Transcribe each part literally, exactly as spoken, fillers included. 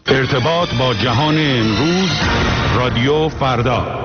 ارتباط با جهان امروز، رادیو فردا.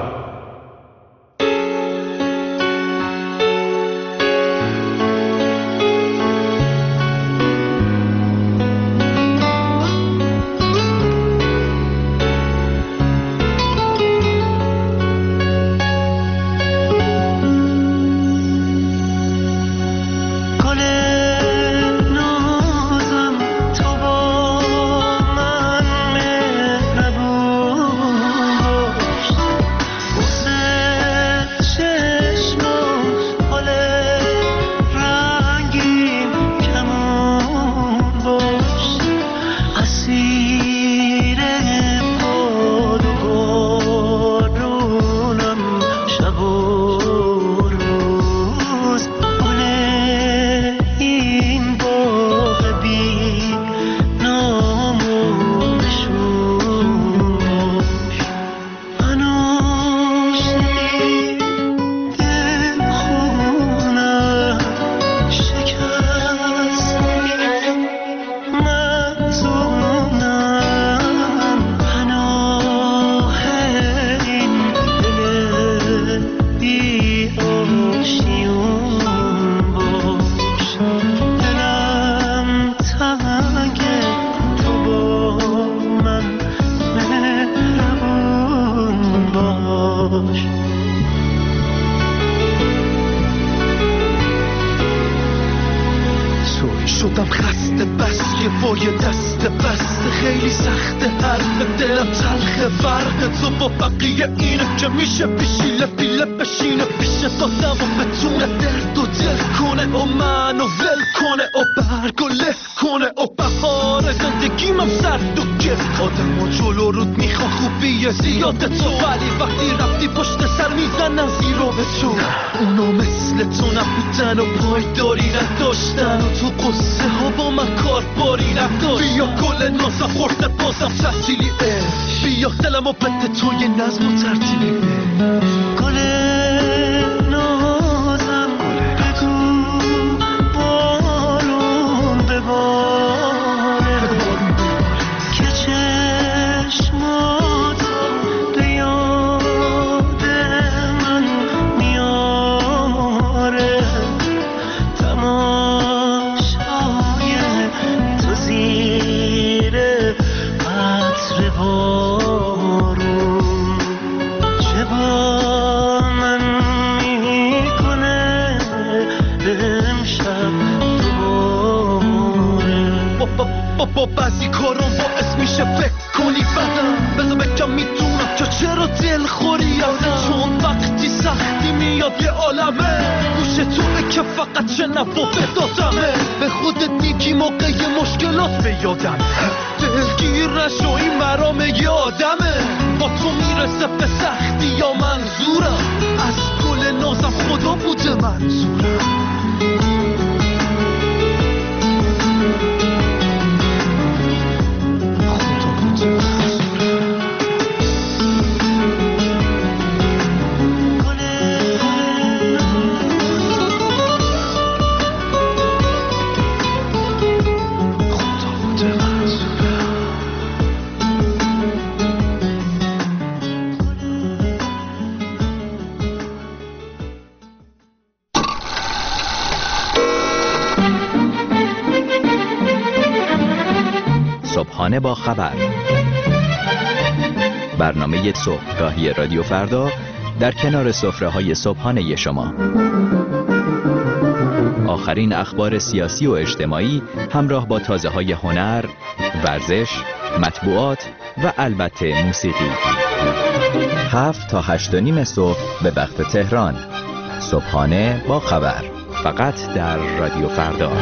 شدم خسته بس که با یه دست بسته خیلی سخته حرف دلم تلخه فرق تو با بقیه اینه که میشه بشیله بیله بشینه پیش دادم و بتونه درد و دل کنه و منو ول کنه و برگ و له کنه و بهار زندگیمم سرد و گرد آدم و جلو رود میخوا خوبیه زیاد تو ولی وقتی رفتی پشت سر میزنن زیرو به تو اونا مثل تو نبودن و پایداری نداشتن و تو قصه ها با من کار باری نداشت بیا گل نازم خورده بازم تحصیلی عشق بیا دلم و بده تو یه نظم و ترتیبی گل نازم بگو بارون بباره که چشمات به یاد من میاره تماشای تو زیر عطر بارون چه با من میکنه امشب دوباره با با بعضی کارم باعث میشه فکر کنی بدم بذار بگم میدونم که چرا دل خوری ازم چون وقتی سختی میاد یه عالمه گوش توه که فقط شنو و بدادمه به خودت میگی موقع مشکلات به یادم دلگیر نشو این مرام یه آدمه با تو میرسه به سختی یا منظورم از گل نازم خدا بوده منظورم صبحانه با خبر، برنامه صبحگاهی رادیو فردا در کنار سفره‌های صبحانه شما. آخرین اخبار سیاسی و اجتماعی همراه با تازه‌های هنر، ورزش، مطبوعات و البته موسیقی. هفت تا هشت و نیم صبح به وقت تهران. صبحانه با خبر، فقط در رادیو فردا.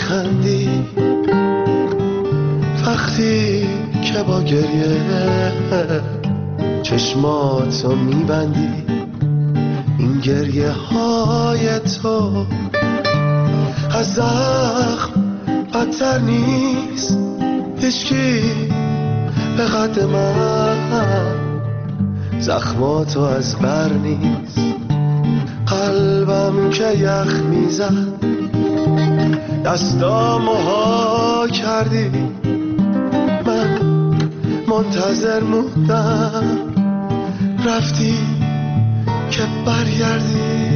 میخندی وقتی که با گریه چشماتو میبندی. این گریه های تو از زخم بدتر نیست، هیچکی به قد من زخماتو از بر نیست. قلبم که یخ میزد دستامو ها کردی، من منتظر موندم رفتی که برگردی.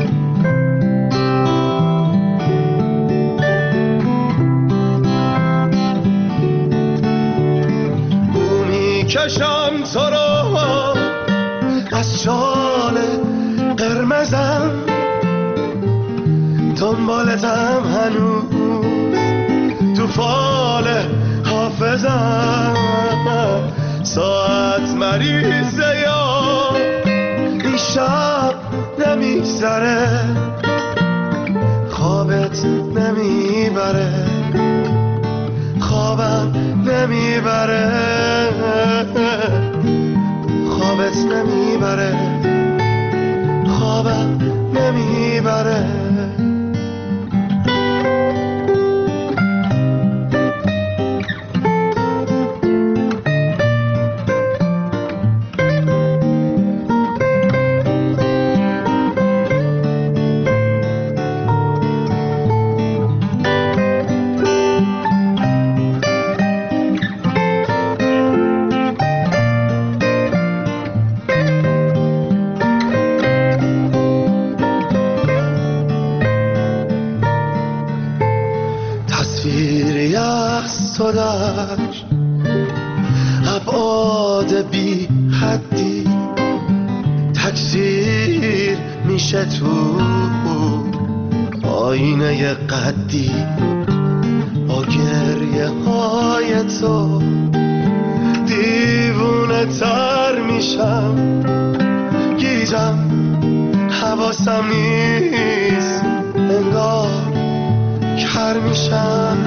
بو میکشم تو رو از شال قرمزم، دنبالتم هنوز تو فال حافظم. ساعت مریضه یا این شب نمیگذره، خوابت نمیبره، خوابم نمیبره، خوابت نمیبره، خوابم نمیبره. تو در ابعاد بی حدی تکثیر میشه تو آینه قدی. با گریه های تو دیوونه تر میشم، گیجم حواسم نیست، انگار کر میشم.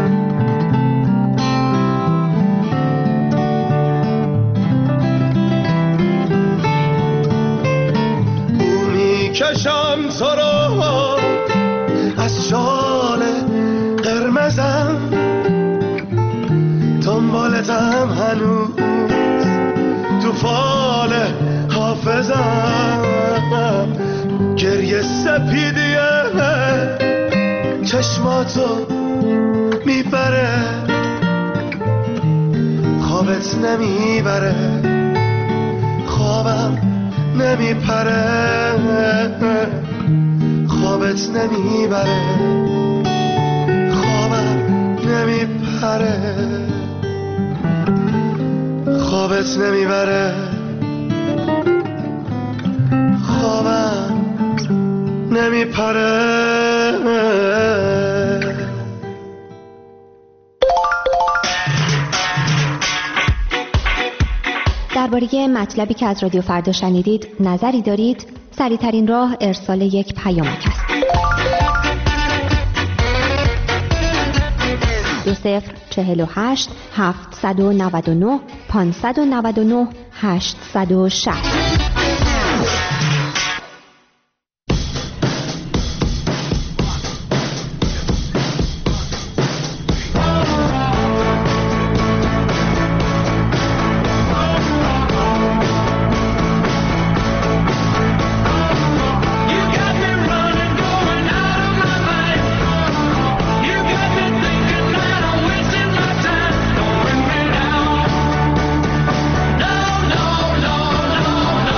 کشم تو رو از شال قرمزم، دنبالتم هنوز تو فال حافظم. گریه سپیدیه چشماتو میبره، خوابت نمیبره، خوابم نمیپره، خوابت نمیبره، خوابم نمیپره، خوابت نمیبره، خوابم نمیپره. درباره مطلبی که از رادیو فردا شنیدید نظری دارید؟ سریع‌ترین راه ارسال یک پیامک است. دو صفر چهل و هشت هفتصد و نود و نه پانصد و نود و نه هشتصد و شصت. No, no, no, no.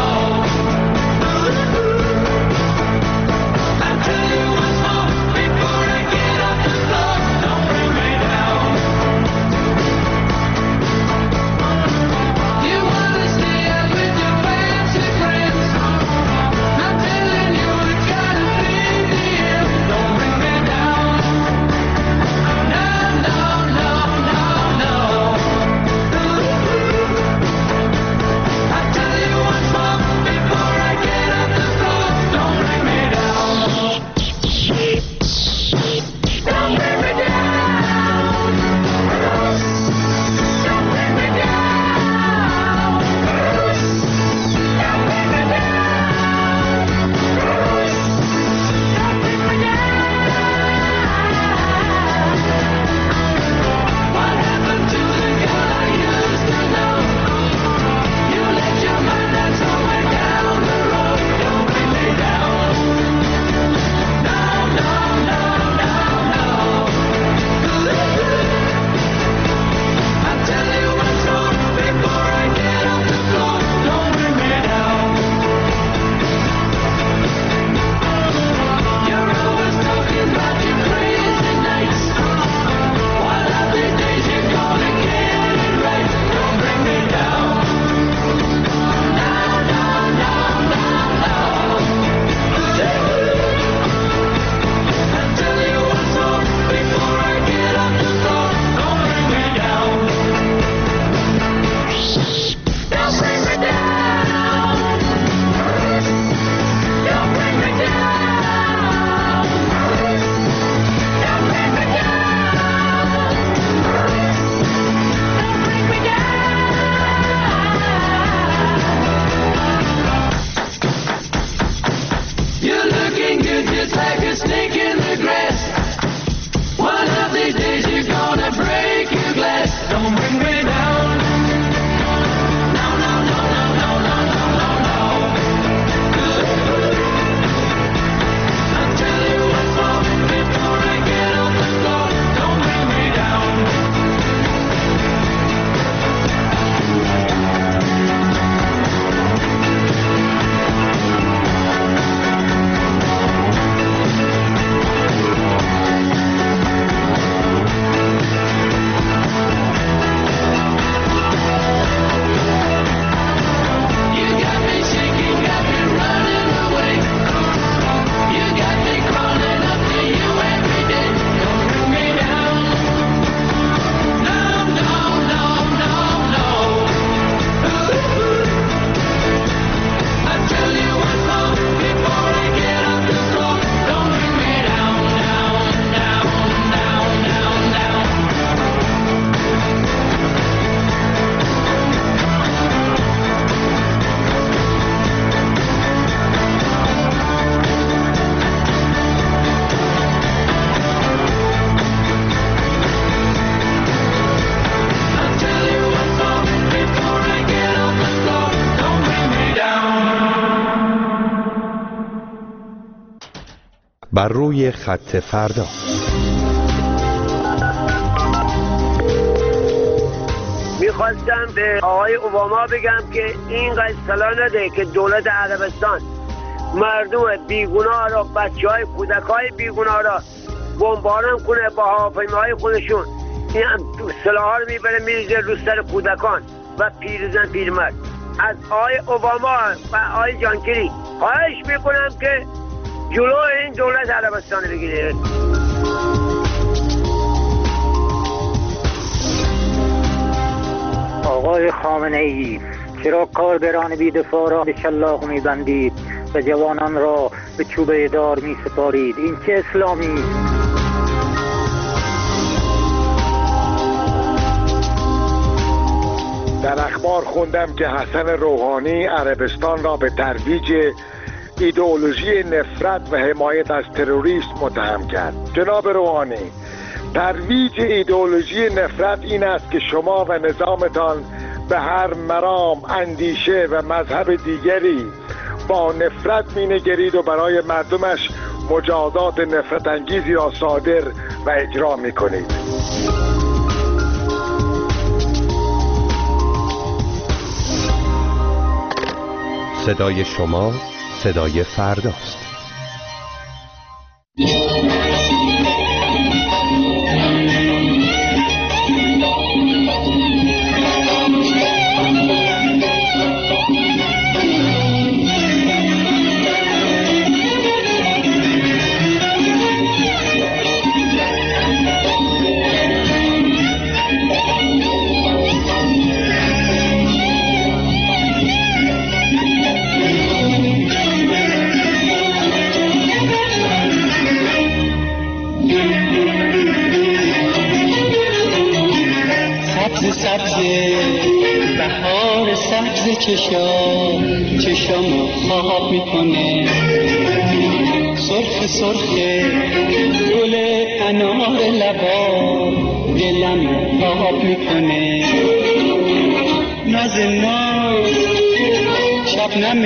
بر روی خط فردا. میخواستم به آقای اوباما بگم که اینقدر اصطلاح نده که دولت عربستان مردم بیگناه را، بچه های کودک های بیگناه را بمباران کنه با هواپیماهای خودشون. این سلاح ها رو میبره میریزه رو سر کودکان و پیرزن پیرمرد. از آقای اوباما و آقای جانکری خواهش میکنم که جلو این دولت عربستان بگیره. آقای خامنه ای، چرا کارگران بی‌دفاع را به شلاق می‌بندید و جوانان را به چوبه دار می‌سپارید؟ این چه اسلامی؟ در اخبار خوندم که حسن روحانی عربستان را به ترویج ایدئولوژی نفرت و حمایت از تروریست متهم کرد. جناب روحانی، ترویج ایدئولوژی نفرت این است که شما و نظامتان به هر مرام، اندیشه و مذهب دیگری با نفرت مینگرید و برای مردمش مجازات نفرت انگیزی را صادر و اجرا میکنید. صدای شما صدای فرداست. بهار سبز چشام چشامو خواب میکنه، سرخ سرخ گل انار لبا دلم خواب میکنه، ناز ناز شبنم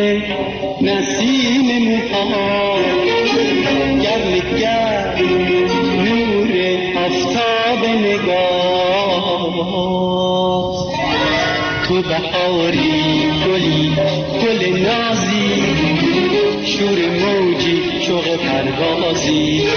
نسیم موها گرم گرم نور آفتاب نگاه. تو بهاری گلی گل نازی، شور موجی شوق پروازی،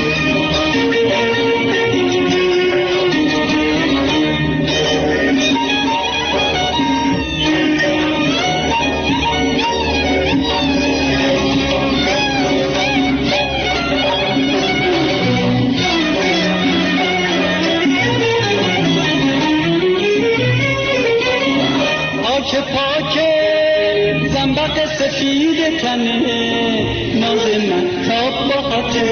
پاک پاک زنبق سفید تنه، ناز من تاب باقته،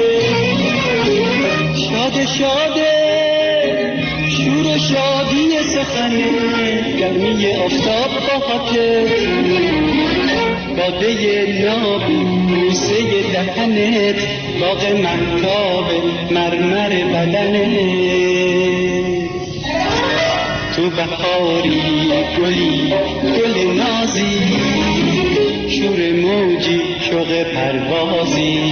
شاد شاده شور و شادی سخنه، گرمی آفتاب باقته، باده نابی بوسه دهنت، باغ مهتاب مرمر بدنت. تو بهاری گلی گل نازی، شور موجی شوق پروازی،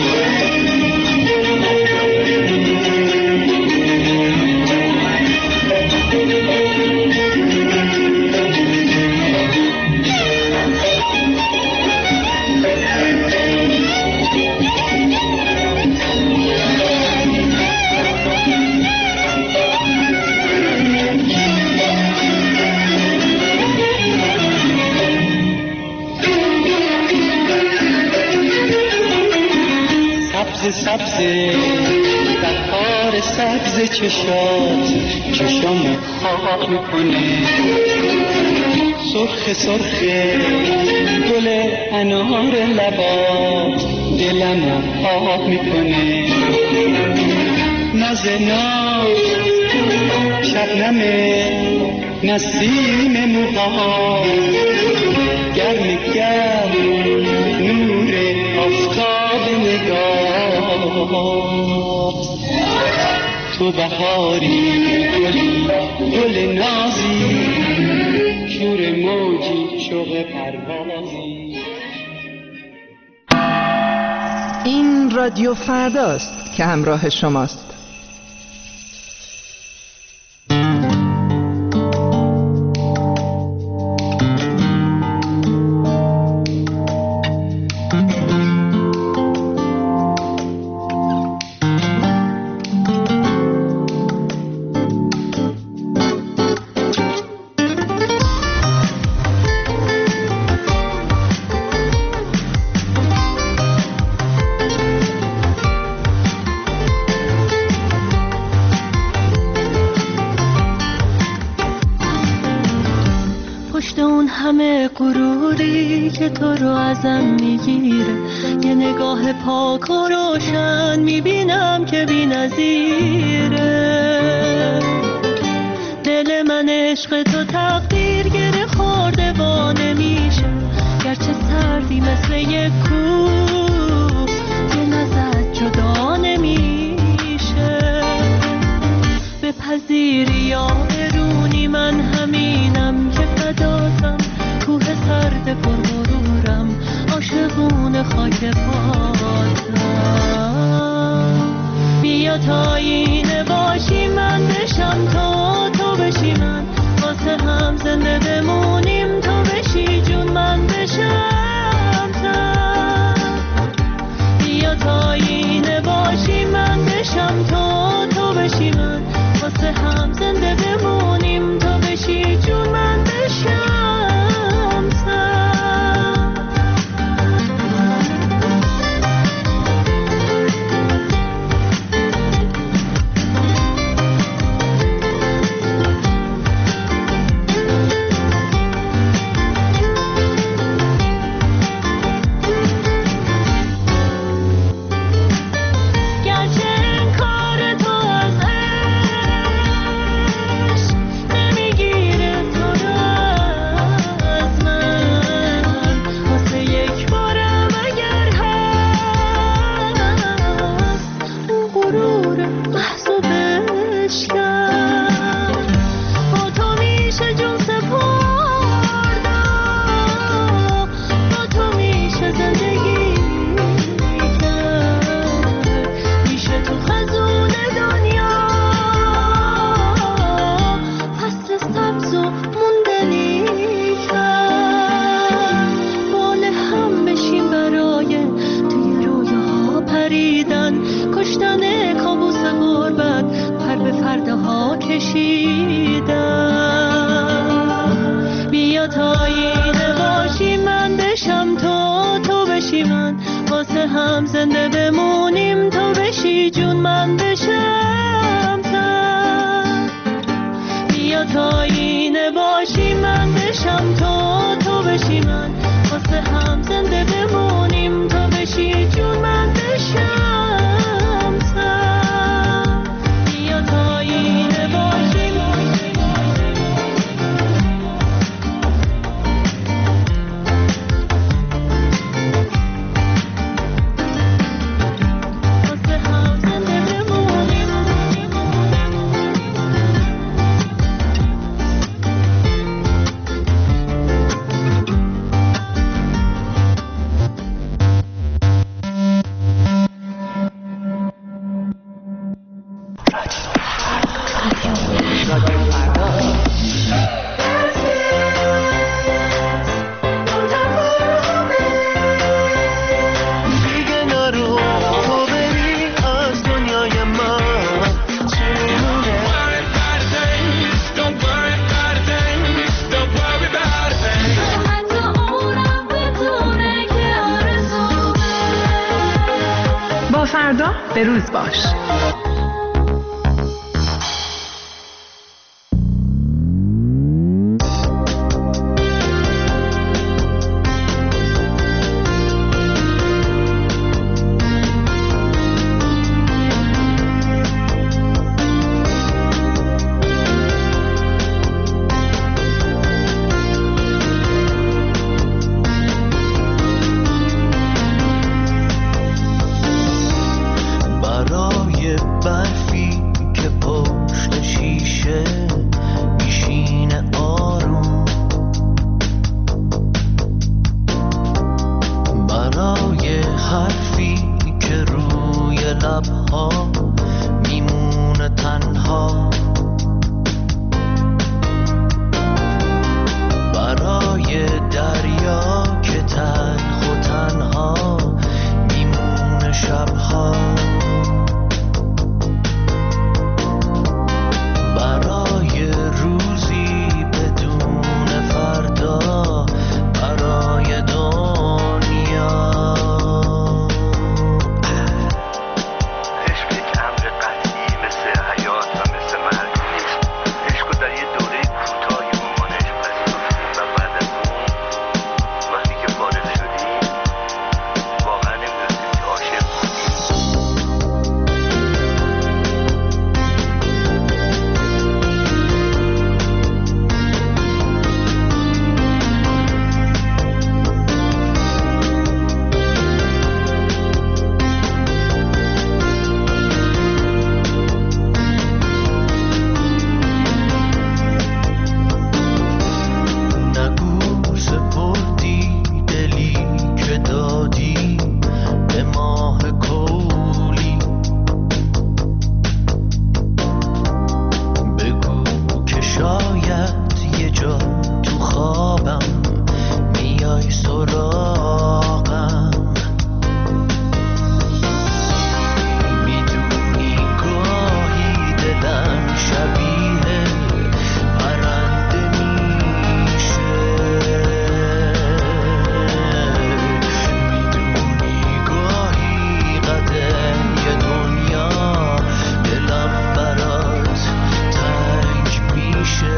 سبز بهار سبز چشات چشام خواب میکنه، سرخ سرخ گل انار لبات دلمو خواب میکنه، ناز ناز شبنم نسیم موها گرم گرم نور آفتاب نگاه. تو بهاری گلی گل نازی، شور موجی شوق پروازی. این رادیو فرداست که همراه شماست. که تو رو ازم میگیره، یه نگاه پاک و روشن میبینم که بی نظیره. دل من عشق تو تقدیر گره خورده با نمیشه، گرچه سردی مثل یک کوه دل ازت جدا نمیشه. بپذیری یا برونی من همینم که فداتم، کوه سرد پرغرورم عاشقون خاک پاتم. بیا تا اینه باشی من بشم تا تو بشی من، واسه هم زنده بمونیم تو بشی جون من بشم تن. بیا تا اینه باشی من بشم تا تو بشی من، واسه هم زنده بمونیم تو بشی جون من بشم. به روز باش. باید یه جا تو خوابم میای سراغم، میدونی گاهی دلم شبیه پرنده میشه، میدونی گاهی قدر یه دنیا دلم برات تنگ میشه.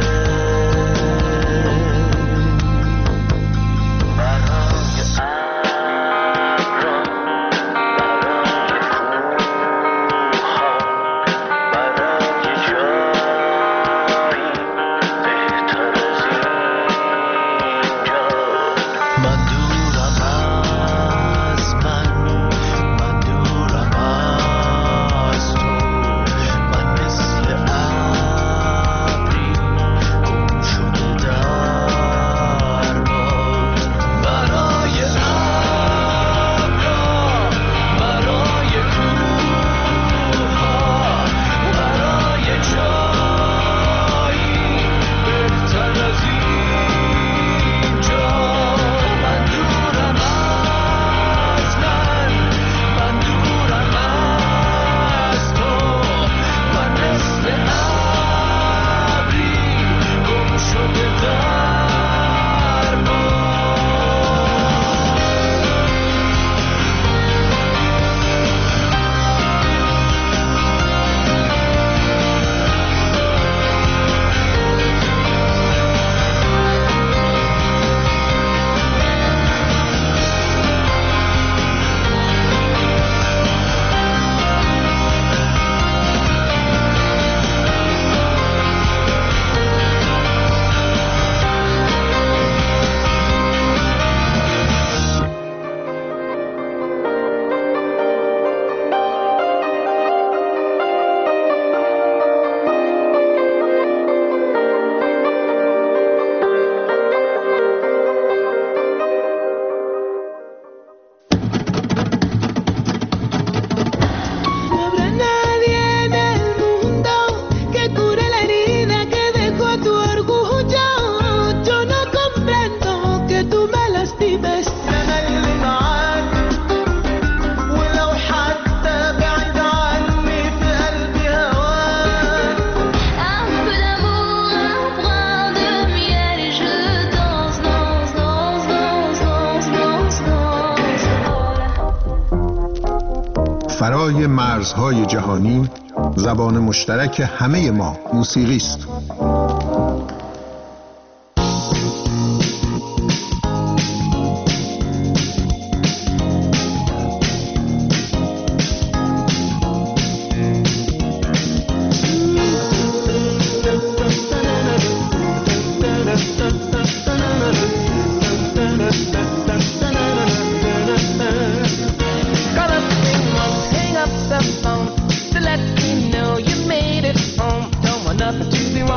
فرای مرزهای جهانی زبان مشترک همه ما موسیقی است. To let me know you made it home. Don't want nothing to be wrong.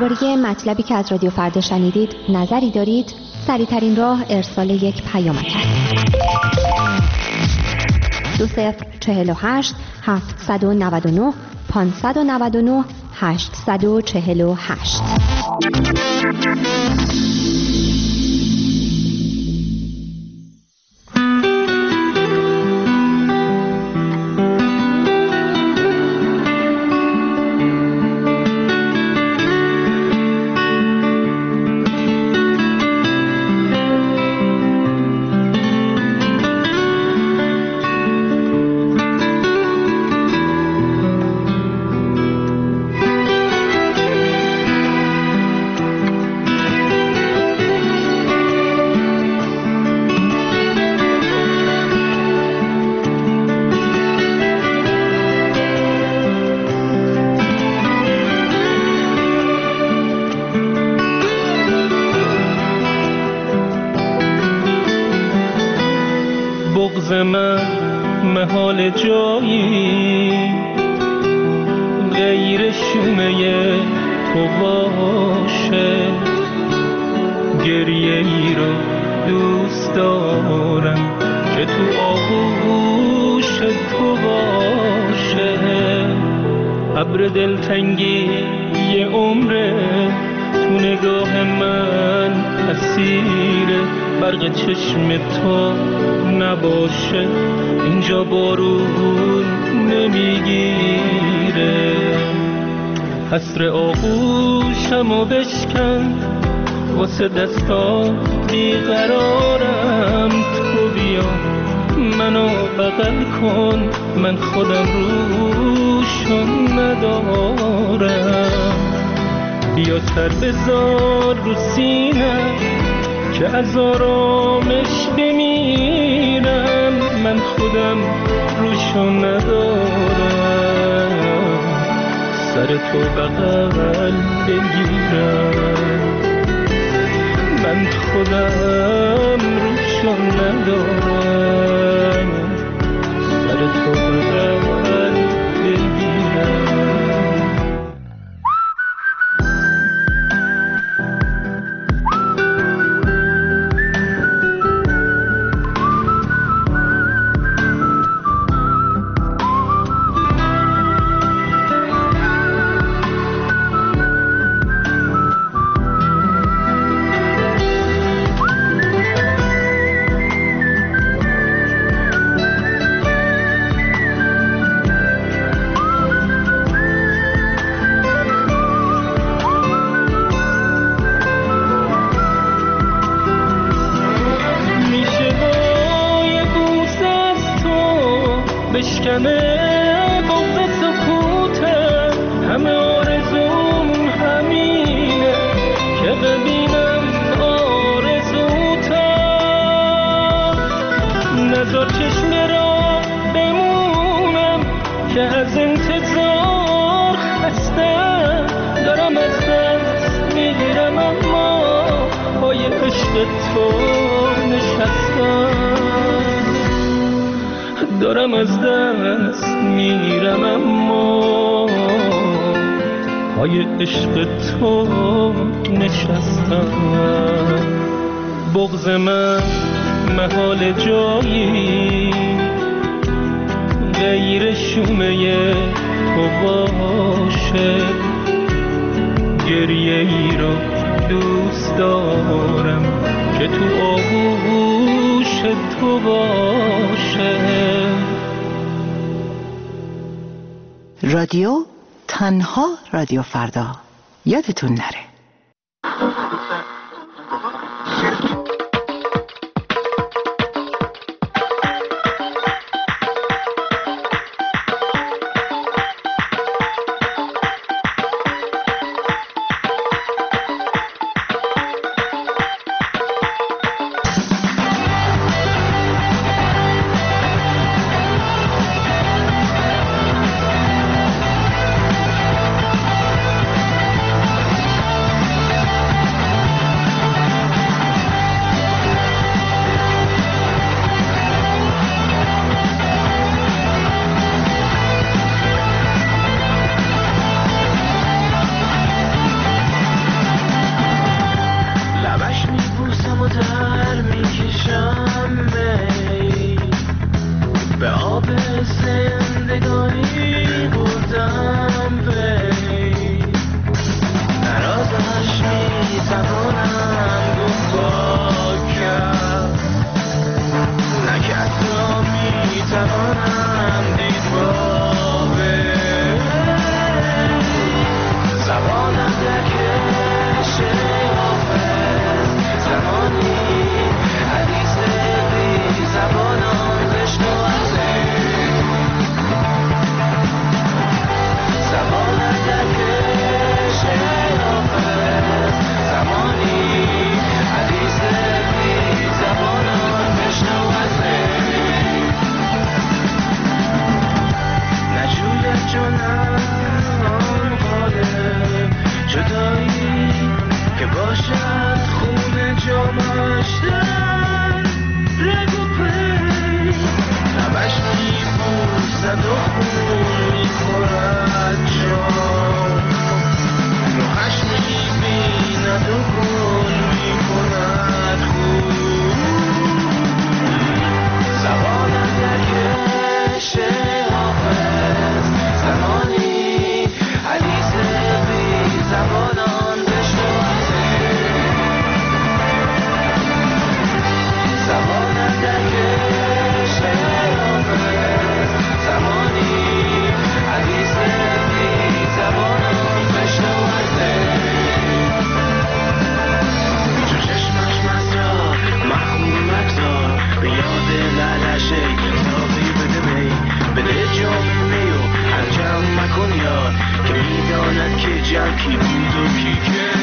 درباره مطلبی که از رادیو فردا شنیدید نظری دارید؟ سریع‌ترین راه ارسال یک پیامک است. دو صفر چهل و هشت هفتصد و نود و نه پانصد و نود و نه هشتصد و چهل و هشت. بغض من محال جایی غیر شومه تو باشه، گریه ای رو دوست دارم که تو آغوش تو باشه. ابر دلتنگی یه عمره تو نگاه من اسیره، برق چشم تو نباشه اینجا بارون نمیگیره. حسر آغوشمو بشکن واسه دستا بیقرارم، تو بیا منو بغل کن من خودم روشون ندارم. بیا سر بذار رو سینه که از آرامش بمیرم، من خودم روشون ندارم. سر تو بغل بگیرم من خودم روشون ندارم. سر تو بغل بگیرم. بشکنه بغض سکوته، همه آرزوم همینه که ببینم آرزوتم. نذار چشم را بمونم که از انتظار خستم، دارم از دست میگیرم اما پای عشق تو نشستم. دارم از دست میرم اما پای عشق تو نشستم. بغض من محال جایی غیر شومه تو باشه، گریه ای رو دوست دارم که تو آغوش تو باشه. رادیو تنها رادیو فردا، یادتون نره. در میکشم می به آب زندگانی بردم وی نرازش میتوانم گفت با کرد نکت را میتوانم دید با وی زبانم در کشه آفر زمانی حدیث بی زبانان بشنو از زبانم در کشه آفر زمانی حدیث بی زبانان بشنو از نجویت جانم آن قالب جدایی که باشد خون جامش در رگ و پی لبش میبوسد و خون میخورد جام روحش میبیند و گل میکند خون زبانم در کشه حافظ زمانی حدیث بی زبانان بشنو زبانم در کشه حافظ زمانی حدیث بی زبانان بشنو چو چشمش مزرا محمول مگذار به یاد لعلشه صافی بده می بده جام میو هر جمع مکن یاد که میداند که جمع کی بود و کی که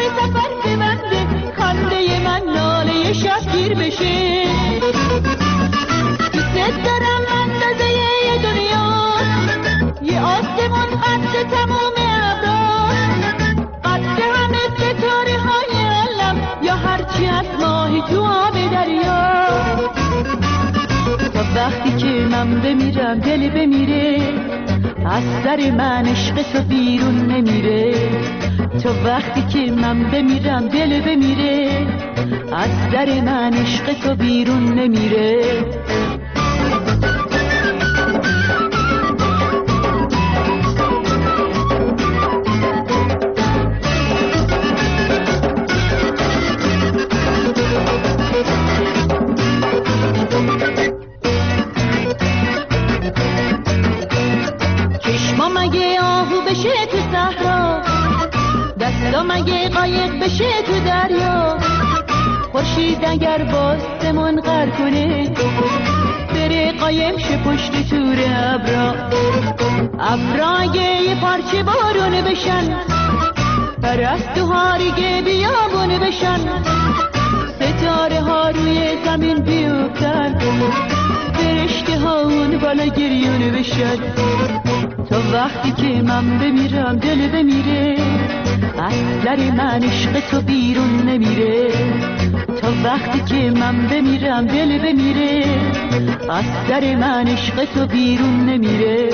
شبگیر بشه بمیرم دل بمیره، از سر من عشق تو بیرون نمیره. تو وقتی که من بمیرم دل بمیره، از سر من عشق تو بیرون نمیره. مگه قایق بشه تو دریا، خورشید اگر باستمون غر کنه، بره قایم شه پشت تور ابرا. ابرا اگه یه پارچه بارون بشن، پرستوها ریگه بیابون بشن، ستاره ها روی زمین بیفتن، فرشته ها اون بالا گریون بشن. تا وقتی که من بمیرم دل بمیره، از سر من عشق تو بیرون نمیره. تا وقتی که من بمیرم دل بمیره، از سر من عشق تو بیرون نمیره.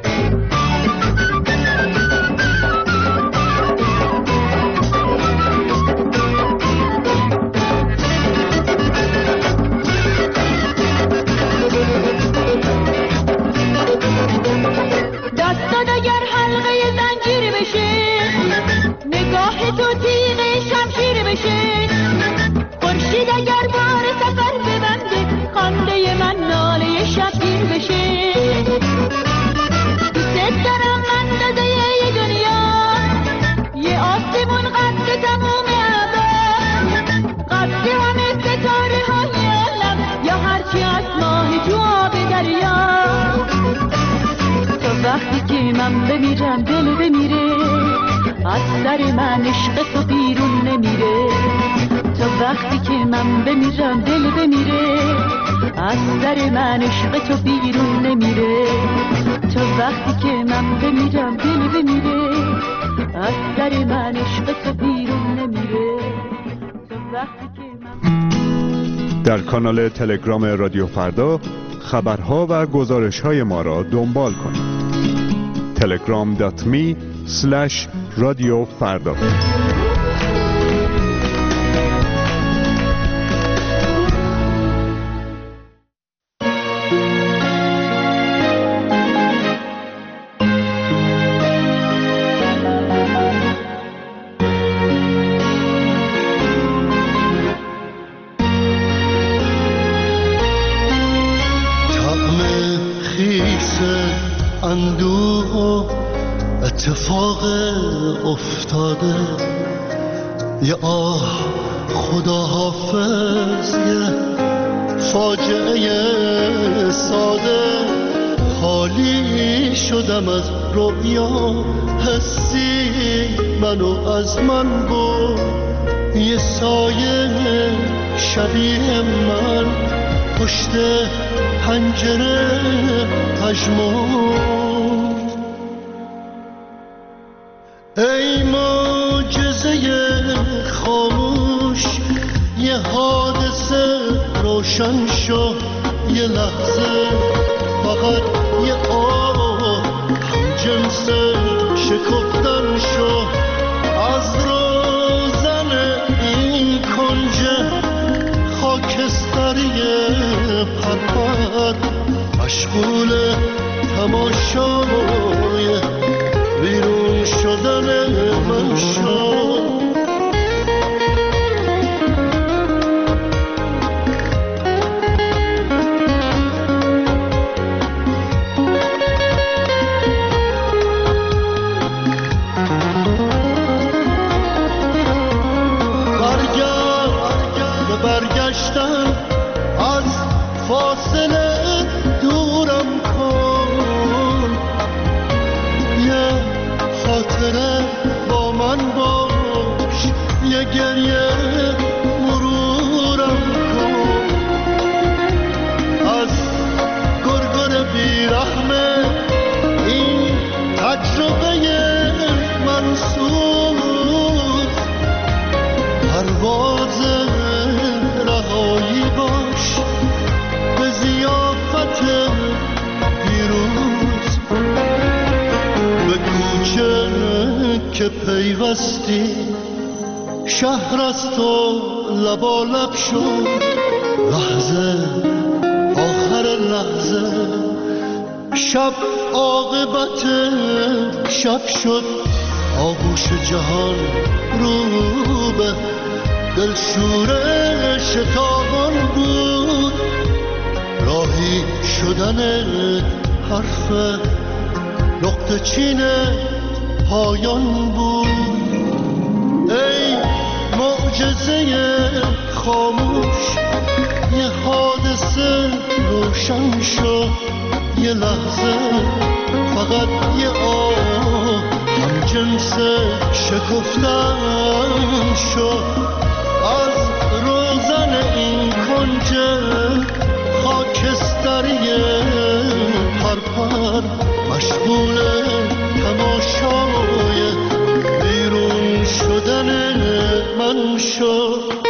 دستات اگر حلقه زنجیر بشه، نگاه تو تیغ شمشیر بشه، خورشید اگر بار سفر ببنده، خنده من ناله شبگیر بشه. دوست دارم اندازه یه دنیا، یه آسمون قد تموم ابر، قد همه ستاره های عالم، یا هرچی از ماه تو آب دریا. تا وقتی که من بمیرم دل بمیره، از سر من عشق تو بیرون نمیره. تا وقتی که من بمیرم دل بمیره، از سر من عشق تو بیرون نمیره. تا وقتی که من بمیرم دل بمیره، از سر من عشق تو بیرون نمیره. تا وقتی که من در کانال تلگرام رادیو فردا خبرها و گزارش‌های ما را دنبال کنید. تلگرام دات می سلش رادیو فردا. اتفاق افتاده، یه آه خدا حافظ، یه فاجعه ساده. خالی شدم از رویا، حسی منو از من برد، یه سایه شبیه من پشت پنجره پژمرد. ای معجزه خاموش، یه حادثه روشن شو، یه لحظه فقط یه آه هم جنس شکفتن شو. از روزن این کنج خاکستری پرپر، مشغول تماشای بیرون شدن من شد. برگرد به برگشتن از فاصله دورم کن، یه خاطره با من با که پیوستی شهر از تو لبالب شد لحظه آخر لحظه شب عاقبت شب شد آغوش جهان رو به دلشور شتابان بود راهی شدن حرف نقطه چین پایان بود ای معجزه خاموش یه حادثه روشن شد یه لحظه فقط یه آه هم جنس شکفتن شد از روزن این کنج خاکستری پرپر مشغول تماشای بیرون شدن من شد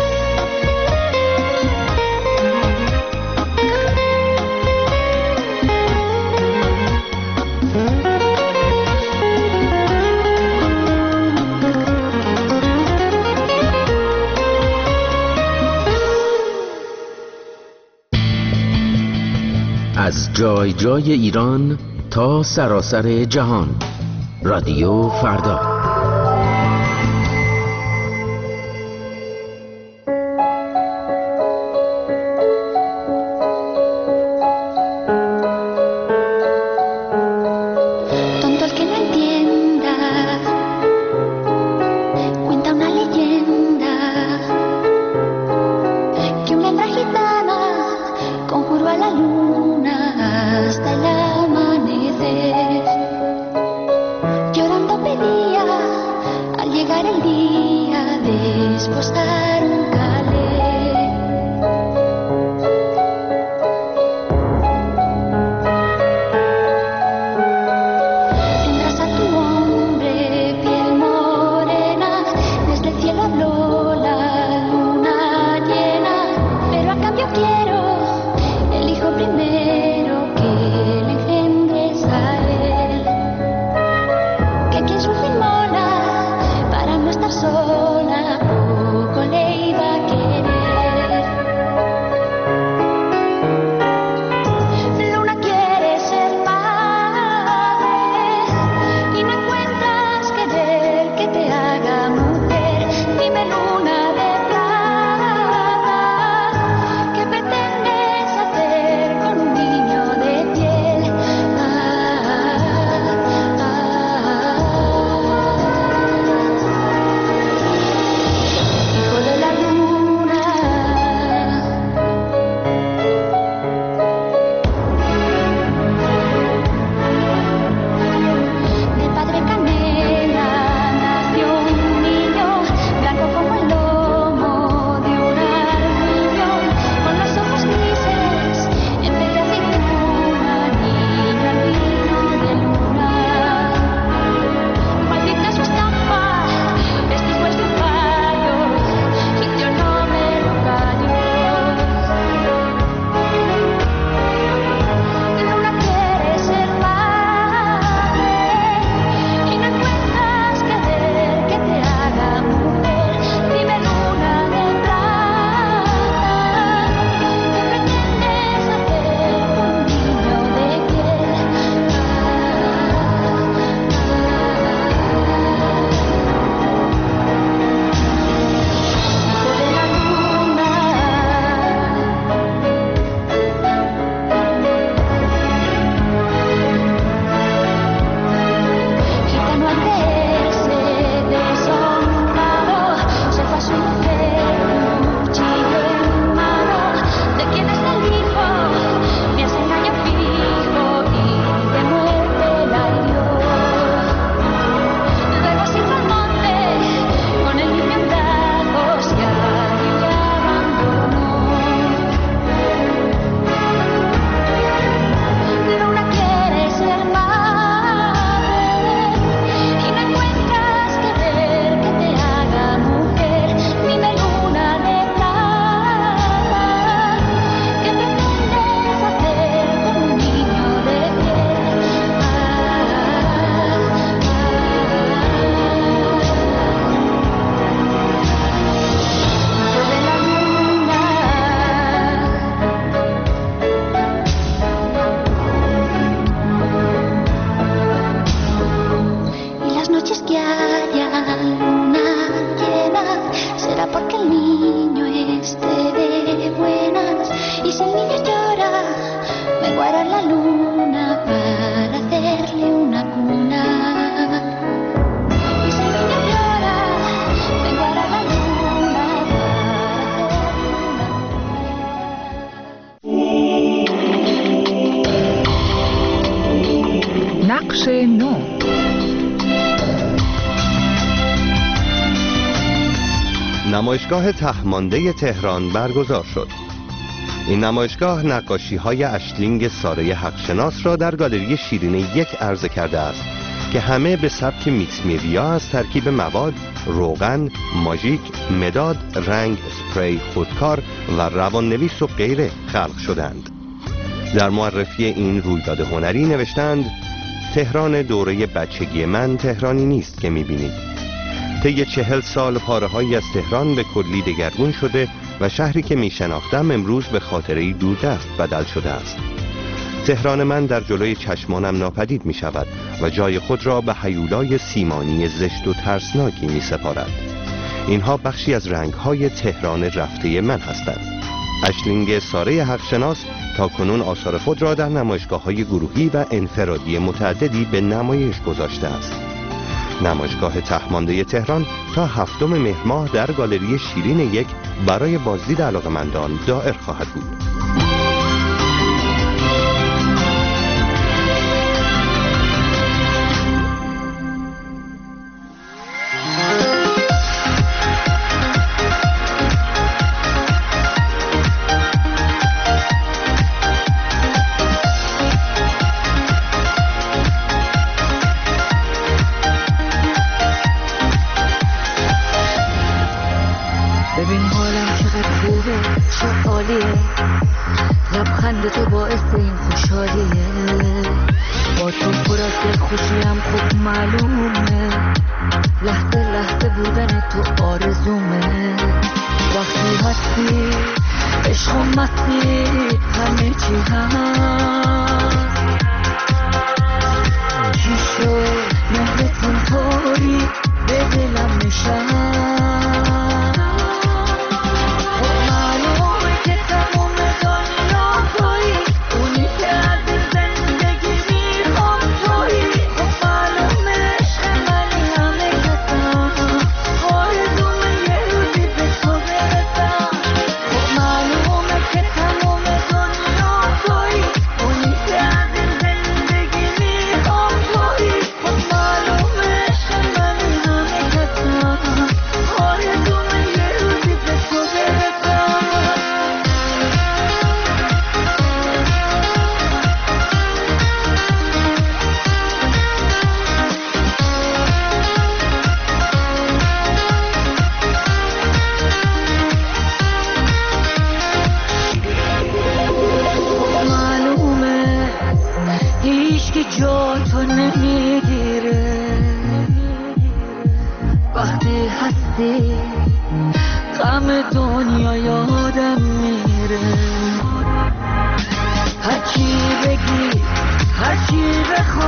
از جای جای ایران تا سراسر جهان رادیو فردا. Llorando pedía بخش نو. نمایشگاه تهمانده تهران برگزار شد. این نمایشگاه نقاشی‌های اشلینگ ساره حقشناس را در گالری شیرین یک عرضه کرده است که همه به سبک میکس میدیا از ترکیب مواد، روغن، ماژیک، مداد، رنگ، اسپری، خودکار و روان‌نویس و غیره خلق شدند. در معرفی این رویداد هنری نوشتند: تهران دوره بچگی من تهرانی نیست که می‌بینید. طی چهل سال پاره‌هایی از تهران به کلی دگرگون شده و شهری که میشناختم امروز به خاطره‌ای دوردست بدل شده است. تهران من در جلوی چشمانم ناپدید می شود و جای خود را به هیولای سیمانی زشت و ترسناکی می سپارد. اینها بخشی از رنگ‌های تهران رفته من هستند. اشلینگ ساره حقشناس تا کنون آثار خود را در نمایشگاه‌های گروهی و انفرادی متعددی به نمایش گذاشته است. نمایشگاه تهمانده تهران تا هفتم مهر ماه در گالری شیرین یک برای بازدید علاقه‌مندان دائر خواهد بود. لبخند تو باعث این خوشحالیه، با تو پر از دلخوشیم خوب معلومه، لحظه لحظه بودن تو آرزومه، وقتی هستی عشق و مستی همه چی هست، چی شد مهرتون طوری به دلم نشست. غم دنیا یادم میره، هرچی بگی هرچی بخوای